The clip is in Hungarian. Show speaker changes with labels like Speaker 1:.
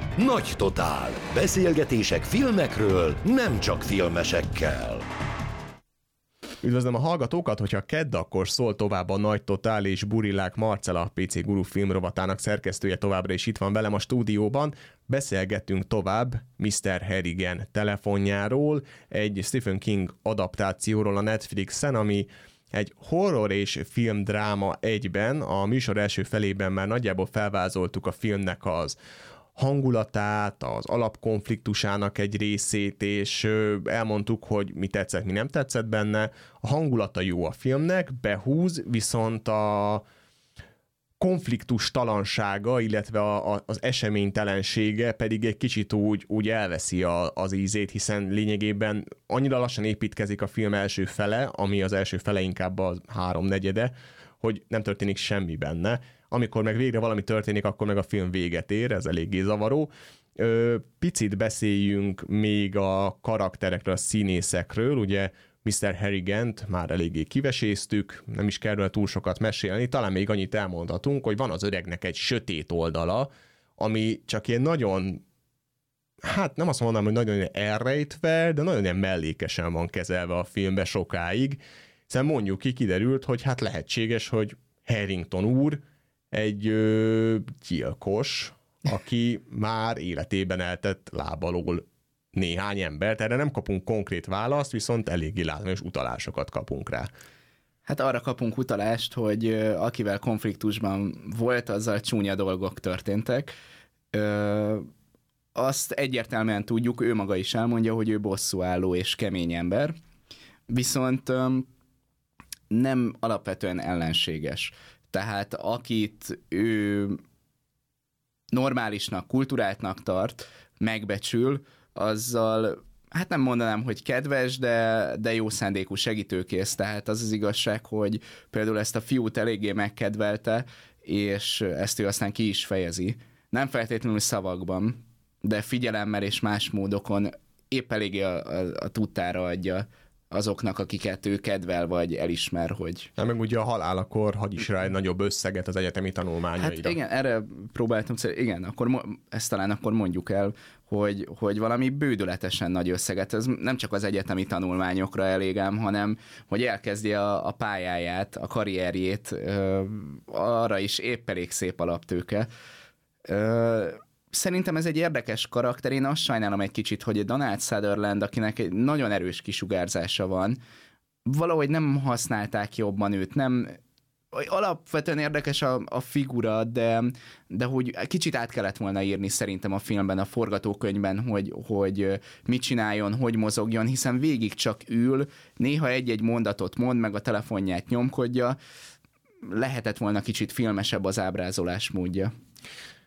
Speaker 1: Nagy Totál. Beszélgetések filmekről, nem csak filmesekkel.
Speaker 2: Üdvözlöm a hallgatókat, hogyha kedd, akkor szól tovább a Nagy Totál, és Burilák Marcella, PC Guru filmrovatának szerkesztője továbbra is itt van velem a stúdióban. Beszélgettünk tovább Mr. Harrigan telefonjáról, egy Stephen King adaptációról a Netflixen, ami egy horror és filmdráma egyben. A műsor első felében már nagyjából felvázoltuk a filmnek az hangulatát, az alapkonfliktusának egy részét, és elmondtuk, hogy mi tetszett, mi nem tetszett benne. A hangulata jó a filmnek, behúz, viszont a konfliktus talansága, illetve az eseménytelensége pedig egy kicsit úgy elveszi az ízét, hiszen lényegében annyira lassan építkezik a film első fele, ami az első fele inkább a 3/4, hogy nem történik semmi benne. Amikor meg végre valami történik, akkor meg a film véget ér, ez eléggé zavaró. Picit beszéljünk még a karakterekről, a színészekről, ugye Mr. Harrigant már eléggé kiveséztük, nem is kell túl sokat mesélni, talán még annyit elmondhatunk, hogy van az öregnek egy sötét oldala, ami csak ilyen nagyon, hát nem azt mondom, hogy nagyon elrejtve, de nagyon ilyen mellékesen van kezelve a filmbe sokáig, hiszen mondjuk ki, kiderült, hogy hát lehetséges, hogy Harrington úr egy gyilkos, aki már életében eltett lábalól néhány embert. Erre nem kapunk konkrét választ, viszont eléggé látványos utalásokat kapunk rá.
Speaker 3: Hát arra kapunk utalást, hogy akivel konfliktusban volt, azzal csúnya dolgok történtek. Azt egyértelműen tudjuk, ő maga is elmondja, hogy ő bosszúálló és kemény ember, viszont nem alapvetően ellenséges. Tehát akit ő normálisnak, kulturáltnak tart, megbecsül, azzal, hát nem mondanám, hogy kedves, de jó szándékú, segítőkész. Tehát az az igazság, hogy például ezt a fiút eléggé megkedvelte, és ezt ő aztán ki is fejezi. Nem feltétlenül szavakban, de figyelemmel és más módokon épp eléggé a tudtára adja azoknak, akiket ő kedvel, vagy elismer, hogy...
Speaker 2: Nem, meg ugye a halálakor hagy is rá egy nagyobb összeget az egyetemi tanulmányaira.
Speaker 3: Hát igen, erre próbáltam, igen, akkor ezt talán akkor mondjuk el, hogy valami bődületesen nagy összeget, ez nem csak az egyetemi tanulmányokra elég ám, hanem hogy elkezdi a pályáját, a karrierjét, arra is épp elég szép alaptőke. Szerintem ez egy érdekes karakter, én azt sajnálom egy kicsit, hogy Donald Sutherland, akinek egy nagyon erős kisugárzása van, valahogy nem használták jobban őt, nem... Alapvetően érdekes a figura, de hogy kicsit át kellett volna írni szerintem a filmben, a forgatókönyvben, hogy mit csináljon, hogy mozogjon, hiszen végig csak ül, néha egy-egy mondatot mond, meg a telefonját nyomkodja, lehetett volna kicsit filmesebb az ábrázolás módja.